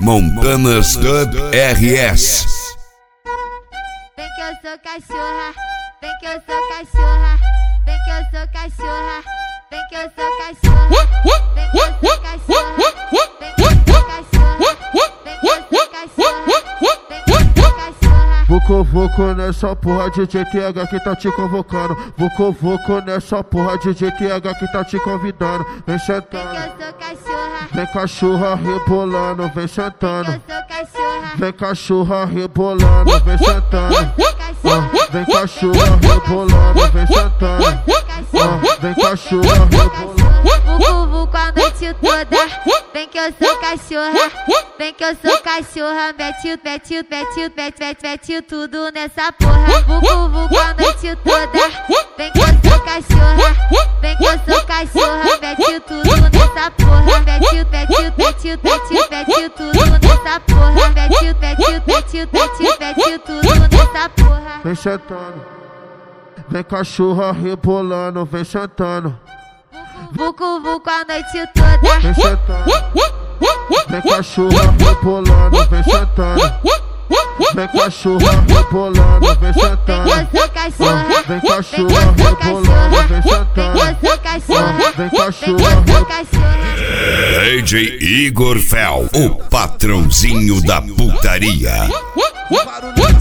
Montanas Dub RS. Vem que eu sou cachorra, vem que eu sou cachorra, vem que eu sou cachorra, vem que eu sou cachorra, vem que eu sou cachorra, vem que eu sou cachorra, vem que eu sou cachorra, vem que eu sou cachorra. Vucu nessa porra, DJ TH que tá te convocando. Vucu nessa porra, DJ TH que tá te convidando. Vem sentando, Vem que eu sou cachorra, vem cachorra rebolando, vem vem sentando. que eu sou cachorra, Vem cachorra rebolando, vem sentando. Vem cachorra rebolando, vem sentando. Vem cachorra rebolando. Vucu a noite toda. Vem que eu sou cachorra, vem que eu sou cachorra. Mete tudo nessa porra. Vucu a noite toda. Vem que eu sou cachorra, vem que eu sou cachorra. Mete tudo nessa porra. Mete tudo nessa porra. Mete tudo nessa porra. Vem sentando. Vem cachorra rebolando, vem sentando. Vucu a noite toda. Vem sentando. Vem cachorra rebolando, vem sentando. Vem cachorra rebolando, vem sentando. Eu sou cachorra, Vem cachorra rebolando, vem sentando. eu sou cachorra, Vem eu cachorra sou cachorra. DJ Igor Fel, o patrãozinho da putaria. Barulho